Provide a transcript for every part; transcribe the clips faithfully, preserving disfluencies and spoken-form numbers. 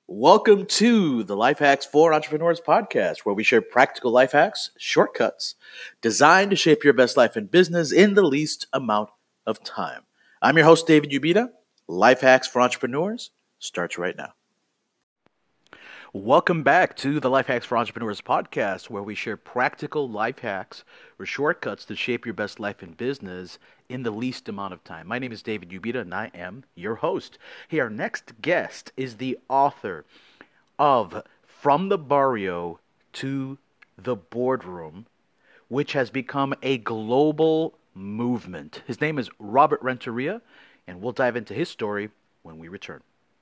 Welcome to the Life Hacks for Entrepreneurs podcast, where we share practical life hacks, shortcuts, designed to shape your best life and business in the least amount of time. I'm your host, David Ubita. Life Hacks for Entrepreneurs starts right now. Welcome back to the Life Hacks for Entrepreneurs podcast, where we share practical life hacks or shortcuts to shape your best life and business in the least amount of time. My name is David Ubita, and I am your host. Hey, our next guest is the author of From the Barrio to the Boardroom, which has become a global movement. His name is Robert Renteria, and we'll dive into his story when we return.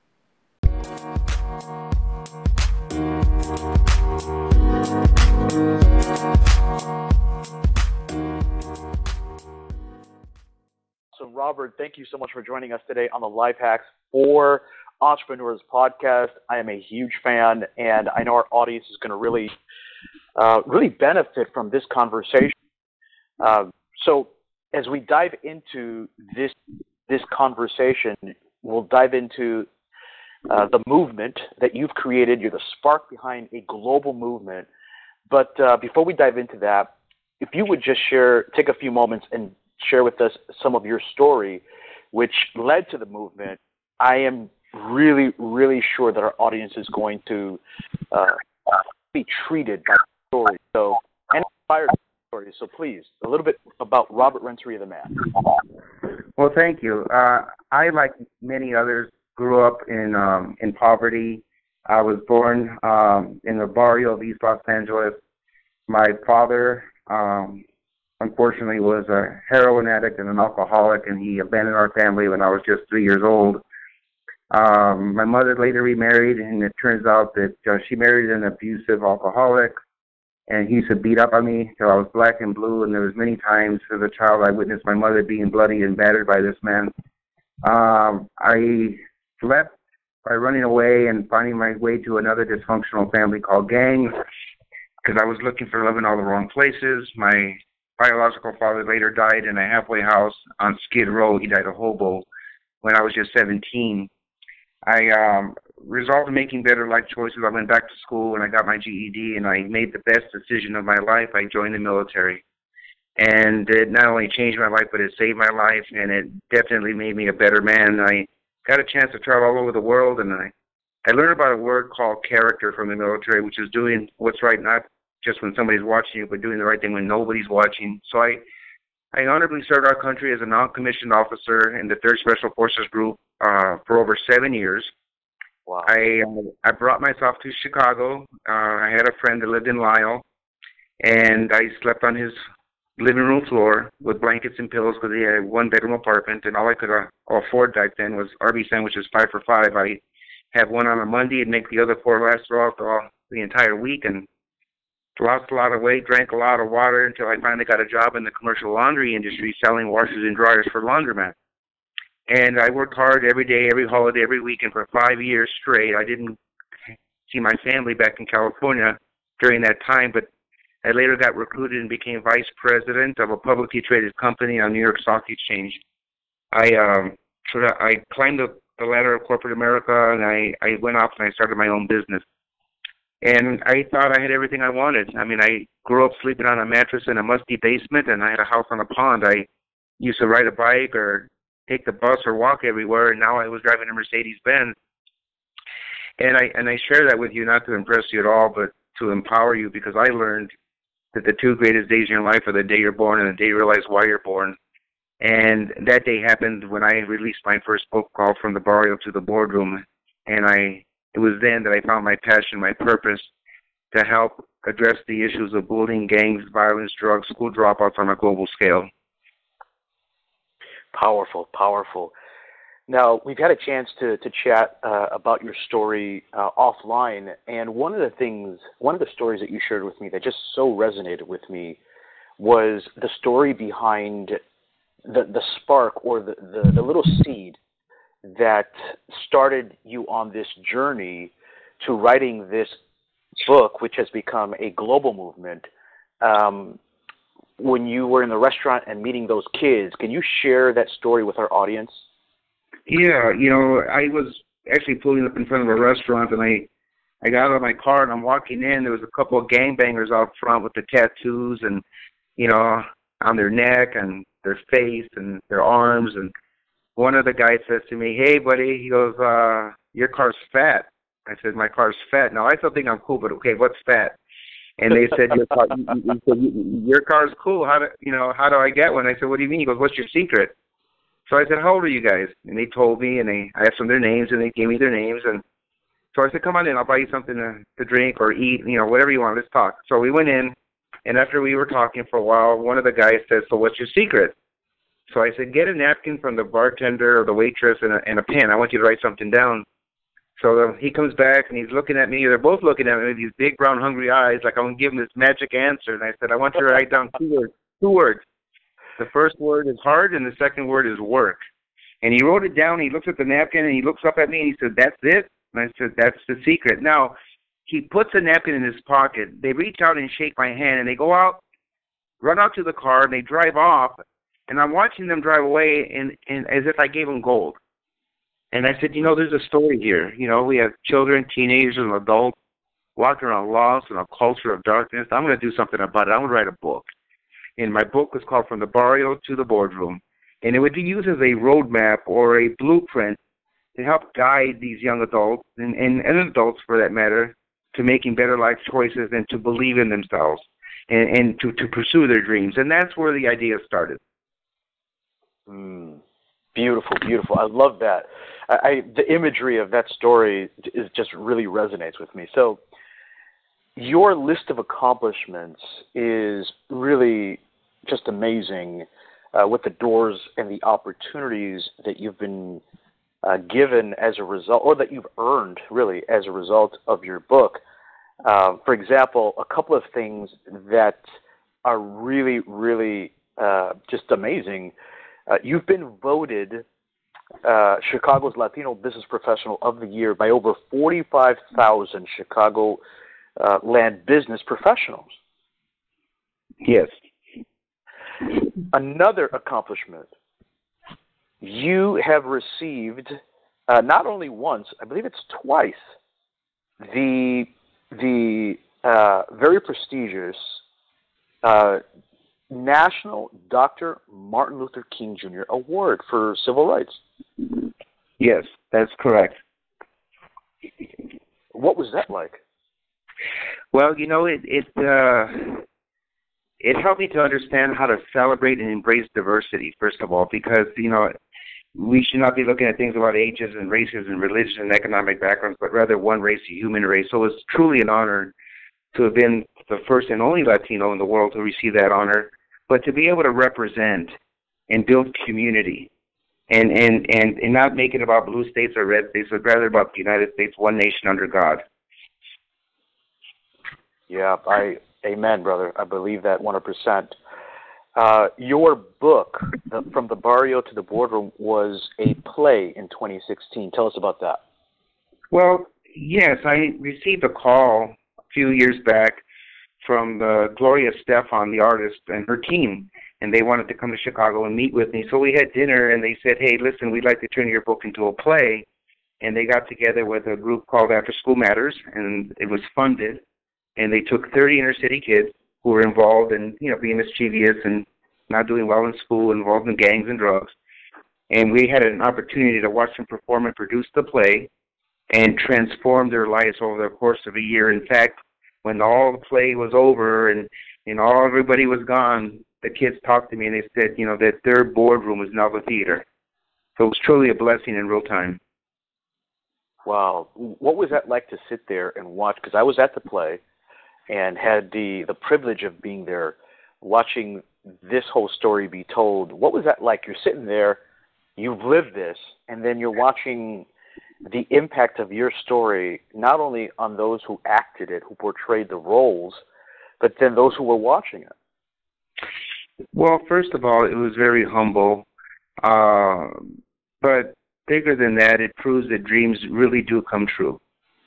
So, Robert, thank you so much for joining us today on the Life Hacks for Entrepreneurs podcast. I am a huge fan, and I know our audience is going to really, uh, really benefit from this conversation. Uh, so, as we dive into this this conversation, we'll dive into uh, the movement that you've created. You're the spark behind a global movement. But uh, before we dive into that, if you would just share, take a few moments and share with us some of your story, which led to the movement. I am really, really sure that our audience is going to uh, be treated by the story. So, and inspired by the story. So, please, a little bit about Robert Renteria, the man. Well, thank you. Uh, I, like many others, grew up in um, in poverty. I was born um, in the barrio of East Los Angeles. My father, um, unfortunately, was a heroin addict and an alcoholic, and he abandoned our family when I was just three years old. Um, my mother later remarried, and it turns out that uh, she married an abusive alcoholic, and he used to beat up on me till I was black and blue, and there was many times as a child I witnessed my mother being bloodied and battered by this man. Um, I left by running away and finding my way to another dysfunctional family called gangs, because I was looking for love in all the wrong places. My biological father later died in a halfway house on Skid Row. He died a hobo when I was just seventeen. I um, resolved making better life choices. I went back to school and I got my G E D, and I made the best decision of my life. I joined the military. And it not only changed my life, but it saved my life, and it definitely made me a better man. I got a chance to travel all over the world, and I, I learned about a word called character from the military, which is doing what's right, not just when somebody's watching you, but doing the right thing when nobody's watching. So I, I honorably served our country as a non-commissioned officer in the third Special Forces Group uh, for over seven years. Wow. I uh, I brought myself to Chicago. Uh, I had a friend that lived in Lisle, and I slept on his living room floor with blankets and pillows because he had a one-bedroom apartment, and all I could uh, afford back then was Arby's sandwiches, five for five. I have one on a Monday and make the other four last throughout the, the entire week, and lost a lot of weight, drank a lot of water until I finally got a job in the commercial laundry industry selling washers and dryers for laundromats. And I worked hard every day, every holiday, every weekend for five years straight. I didn't see my family back in California during that time, but I later got recruited and became vice president of a publicly traded company on New York Stock Exchange. I um, sort of I climbed the, the ladder of corporate America, and I, I went off and I started my own business. And I thought I had everything I wanted. I mean, I grew up sleeping on a mattress in a musty basement, and I had a house on a pond. I used to ride a bike or take the bus or walk everywhere, and now I was driving a Mercedes-Benz. And I and I share that with you not to impress you at all, but to empower you, because I learned that the two greatest days in your life are the day you're born and the day you realize why you're born. And that day happened when I released my first book called From the Barrio to the Boardroom. And I it was then that I found my passion, my purpose, to help address the issues of bullying, gangs, violence, drugs, school dropouts on a global scale. Powerful, powerful. Now, we've had a chance to, to chat uh, about your story uh, offline, and one of the things, one of the stories that you shared with me that just so resonated with me was the story behind the, the spark or the, the, the little seed that started you on this journey to writing this book, which has become a global movement. Um, when you were in the restaurant and meeting those kids, can you share that story with our audience? Yeah, you know, I was actually pulling up in front of a restaurant, and I I got out of my car and I'm walking in. There was a couple of gangbangers out front with the tattoos and, you know, on their neck and their face and their arms. And one of the guys says to me, "Hey, buddy," he goes, uh, "your car's fat." I said, "My car's fat." Now, I still think I'm cool, but okay, what's fat? And they said, "Your car, you, you, your car's cool. How do you know? How do I get one?" I said, "What do you mean?" He goes, "What's your secret?" So I said, "How old are you guys?" And they told me, and they I asked them their names, and they gave me their names. And so I said, "Come on in. I'll buy you something to, to drink or eat. You know, whatever you want. Let's talk." So we went in, and after we were talking for a while, one of the guys said, "So what's your secret?" So I said, "Get a napkin from the bartender or the waitress and a, and a pen. I want you to write something down." So uh, he comes back, and he's looking at me. They're both looking at me with these big, brown, hungry eyes, like I'm going to give him this magic answer. And I said, "I want you to write down two words. Two words. The first word is hard, and the second word is work." And he wrote it down. He looks at the napkin, and he looks up at me, and he said, "That's it?" And I said, "That's the secret." Now, he puts a napkin in his pocket. They reach out and shake my hand, and they go out, run out to the car, and they drive off. And I'm watching them drive away and, and as if I gave them gold. And I said, you know, there's a story here. You know, we have children, teenagers, and adults walking around lost in a culture of darkness. I'm going to do something about it. I'm going to write a book. And my book was called From the Barrio to the Boardroom. And it would be used as a roadmap or a blueprint to help guide these young adults, and, and, and adults for that matter, to making better life choices and to believe in themselves and, and to, to pursue their dreams. And that's where the idea started. Mm, beautiful, beautiful. I love that. I, I the imagery of that story is just really resonates with me. So your list of accomplishments is really just amazing, uh, with the doors and the opportunities that you've been uh, given as a result, or that you've earned really as a result of your book. Uh, for example, a couple of things that are really, really uh, just amazing. Uh, you've been voted uh, Chicago's Latino Business Professional of the Year by over forty-five thousand Chicago uh, land business professionals. Yes. Another accomplishment, you have received uh, not only once, I believe it's twice, the the uh, very prestigious uh, National Doctor Martin Luther King Junior Award for Civil Rights. Yes, that's correct. What was that like? Well, you know, it it uh, it helped me to understand how to celebrate and embrace diversity, first of all, because, you know, we should not be looking at things about ages and races and religion and economic backgrounds, but rather one race, a human race. So it's truly an honor to have been the first and only Latino in the world to receive that honor, but to be able to represent and build community and, and, and, and not make it about blue states or red states, but rather about the United States, one nation under God. Yeah, I amen, brother. I believe that one hundred percent. Uh, your book, the, From the Barrio to the Boardroom, was a play in twenty sixteen. Tell us about that. Well, yes, I received a call a few years back from uh, Gloria Stefan, the artist, and her team, and they wanted to come to Chicago and meet with me. So we had dinner, and they said, "Hey, listen, we'd like to turn your book into a play." And they got together with a group called After School Matters, and it was funded. And they took thirty inner city kids who were involved in, you know, being mischievous and not doing well in school, involved in gangs and drugs. And we had an opportunity to watch them perform and produce the play and transform their lives over the course of a year. In fact, when all the play was over and, and all everybody was gone, the kids talked to me and they said, you know, that their boardroom is now the theater. So it was truly a blessing in real time. Wow. What was that like to sit there and watch? Because I was at the play and had the, the privilege of being there, watching this whole story be told. What was that like? You're sitting there, you've lived this, and then you're watching the impact of your story, not only on those who acted it, who portrayed the roles, but then those who were watching it. Well, first of all, it was very humble. Uh, but bigger than that, it proves that dreams really do come true.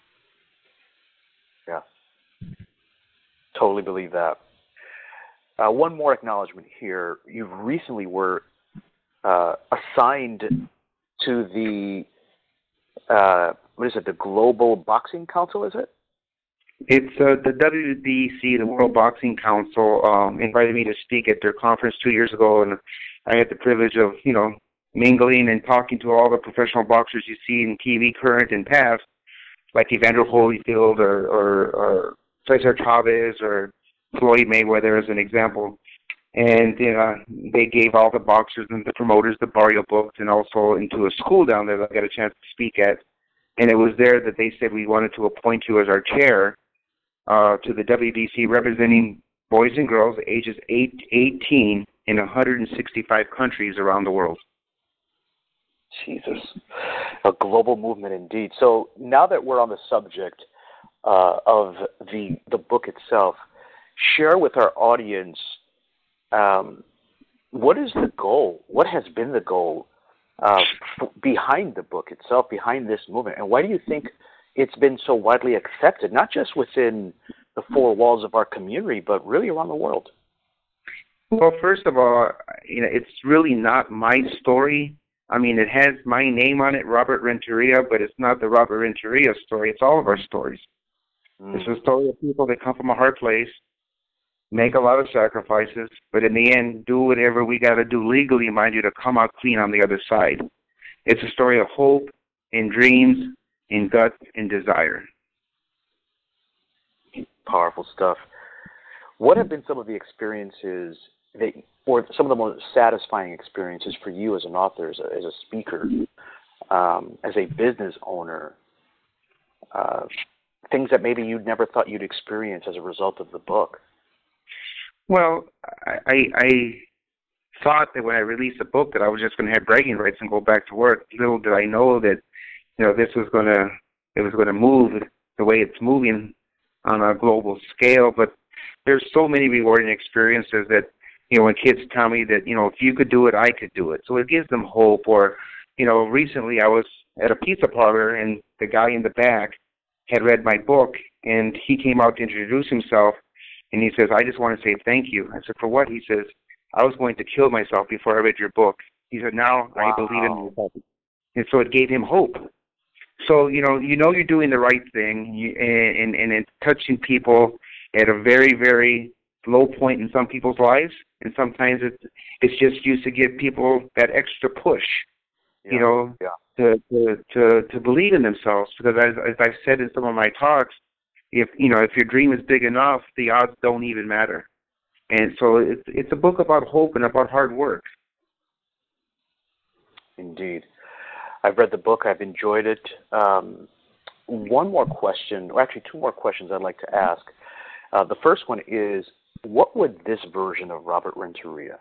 Yeah. Totally believe that. Uh, one more acknowledgement here. You recently were uh, assigned to the uh, what is it? The Global Boxing Council, is it? It's uh, the W B C, the World Boxing Council, um, invited me to speak at their conference two years ago, and I had the privilege of, you know, mingling and talking to all the professional boxers you see in T V, current and past, like Evander Holyfield or, or, or Cesar Chavez or Floyd Mayweather as an example. And you know, they gave all the boxers and the promoters the Barrio books, and also into a school down there that I got a chance to speak at. And it was there that they said we wanted to appoint you as our chair uh, to the W B C, representing boys and girls ages eight, eighteen in one hundred sixty-five countries around the world. Jesus, a global movement indeed. So now that we're on the subject uh, of the the book itself, share with our audience um, what is the goal? What has been the goal uh, f- behind the book itself, behind this movement, and why do you think it's been so widely accepted, not just within the four walls of our community, but really around the world? Well, first of all, you know, it's really not my story. I mean, it has my name on it, Robert Renteria, but it's not the Robert Renteria story. It's all of our stories. Mm. It's a story of people that come from a hard place, make a lot of sacrifices, but in the end, do whatever we got to do legally, mind you, to come out clean on the other side. It's a story of hope and dreams and guts and desire. Powerful stuff. What have been some of the experiences that, or some of the most satisfying experiences for you as an author, as a, as a speaker, um, as a business owner, uh, things that maybe you'd never thought you'd experience as a result of the book? Well, I, I thought that when I released the book that I was just going to have bragging rights and go back to work. Little did I know that, you know, this was going to, it was going to move the way it's moving on a global scale. But there's so many rewarding experiences that, you know, when kids tell me that, you know, if you could do it, I could do it. So it gives them hope. Or, you know, recently I was at a pizza parlor and the guy in the back had read my book and he came out to introduce himself and he says, I just want to say thank you. I said, for what? He says, I was going to kill myself before I read your book. He said, now wow. I believe in myself. And so it gave him hope. So, you know, you know you're doing the right thing you, and, and, and it's touching people at a very, very low point in some people's lives. And sometimes it's, it's just used to give people that extra push, yeah. you know, yeah. to, to, to, to believe in themselves. Because as, as I've said in some of my talks, if, you know, if your dream is big enough, the odds don't even matter. And so it's, it's a book about hope and about hard work. Indeed. I've read the book. I've enjoyed it. Um, one more question, or actually two more questions I'd like to ask. Uh, the first one is, what would this version of Robert Renteria,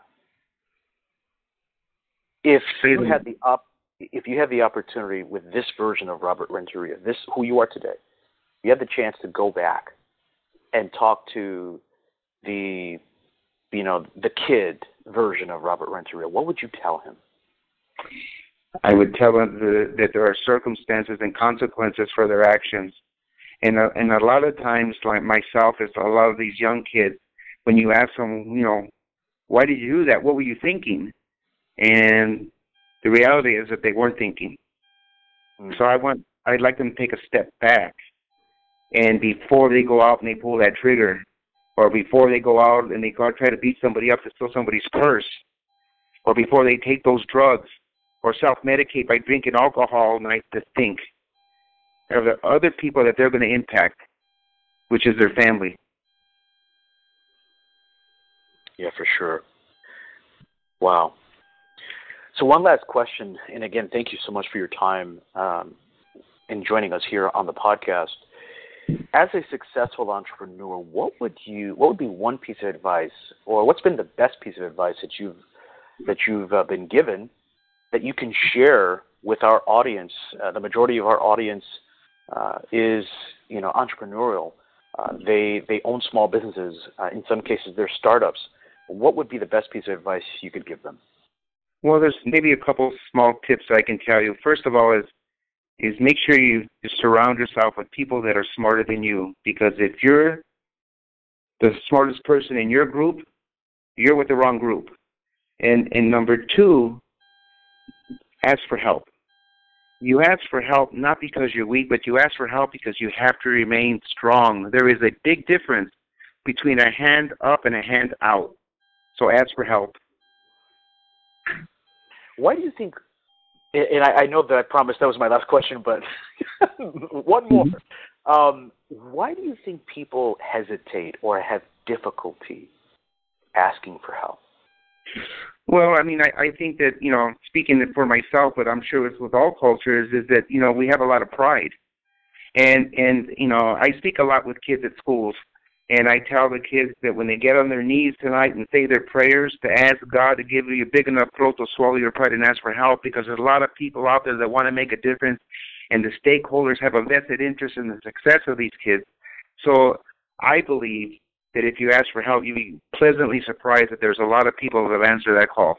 if you had the op- if you had the opportunity with this version of Robert Renteria, this who you are today, you had the chance to go back and talk to the, you know, the kid version of Robert Renteria, what would you tell him? I would tell them the, that there are circumstances and consequences for their actions. And, uh, and a lot of times, like myself, as a lot of these young kids, when you ask them, you know, why did you do that? What were you thinking? And the reality is that they weren't thinking. Mm. So I want, I'd like them to take a step back. And before they go out and they pull that trigger, or before they go out and they go try to beat somebody up to steal somebody's purse, or before they take those drugs, or self-medicate by drinking alcohol all night, to think of the other people that they're going to impact, which is their family. Yeah, for sure. Wow. So one last question, and again, thank you so much for your time um, in joining us here on the podcast. As a successful entrepreneur, what would you, what would be one piece of advice, or what's been the best piece of advice that you've that you've uh, been given that you can share with our audience? Uh, the majority of our audience uh, is, you know, entrepreneurial. Uh, they they own small businesses. Uh, in some cases, they're startups. What would be the best piece of advice you could give them? Well, there's maybe a couple small tips I can tell you. First of all is is make sure you surround yourself with people that are smarter than you. Because if you're the smartest person in your group, you're with the wrong group. And and number two, ask for help. You ask for help not because you're weak, but you ask for help because you have to remain strong. There is a big difference between a hand up and a hand out. So ask for help. Why do you think, and I, I know that I promised that was my last question, but one more. Um, why do you think people hesitate or have difficulty asking for help? Well, I mean, I, I think that, you know, speaking for myself, but I'm sure it's with all cultures, is that, you know, we have a lot of pride. And, and you know, I speak a lot with kids at schools, and I tell the kids that when they get on their knees tonight and say their prayers, to ask God to give you a big enough throat to swallow your pride and ask for help, because there's a lot of people out there that want to make a difference, and the stakeholders have a vested interest in the success of these kids. So I believe that if you ask for help, you'll be pleasantly surprised that there's a lot of people that answer that call.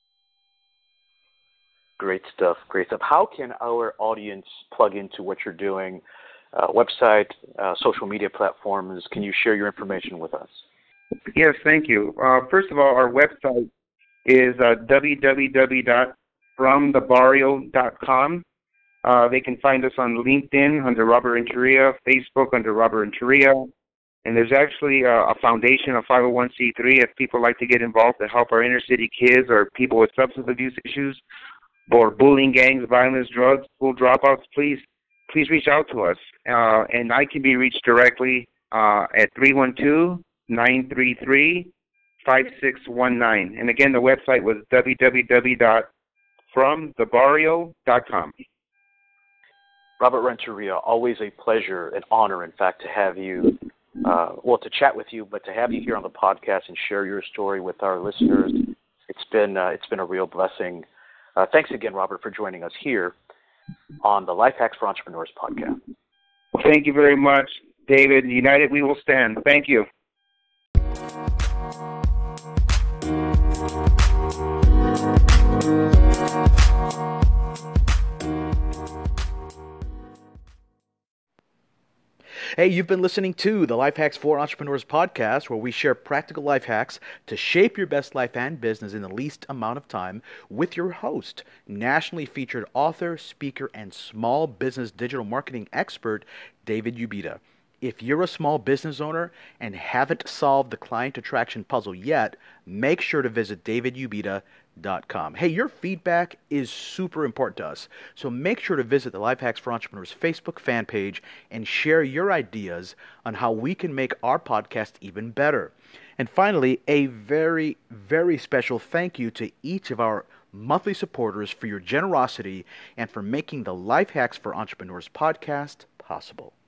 Great stuff, great stuff. How can our audience plug into what you're doing? Uh, website, uh, social media platforms, can you share your information with us? Yes, thank you. Uh, first of all, our website is uh, w w w dot from the barrio dot com. Uh, they can find us on LinkedIn under Robert Renteria, Facebook under Robert Renteria, and there's actually a, a foundation, a five oh one c three, if people like to get involved to help our inner city kids or people with substance abuse issues or bullying, gangs, violence, drugs, school dropouts. Please, please reach out to us, uh, and I can be reached directly uh, at three one two, nine three three, five six one nine. And again, the website was w w w dot from the barrio dot com. Robert Renteria, always a pleasure, an honor, in fact, to have you, uh, well, to chat with you, but to have you here on the podcast and share your story with our listeners. It's been uh, it's been a real blessing. Uh, thanks again, Robert, for joining us here on the Life Hacks for Entrepreneurs podcast. Well, thank you very much, David. United we will stand. Thank you. Hey, you've been listening to the Life Hacks for Entrepreneurs podcast, where we share practical life hacks to shape your best life and business in the least amount of time with your host, nationally featured author, speaker, and small business digital marketing expert, David Ubeda. If you're a small business owner and haven't solved the client attraction puzzle yet, make sure to visit david ubeda dot com. Hey, your feedback is super important to us, so make sure to visit the Life Hacks for Entrepreneurs Facebook fan page and share your ideas on how we can make our podcast even better. And finally, a very, very special thank you to each of our monthly supporters for your generosity and for making the Life Hacks for Entrepreneurs podcast possible.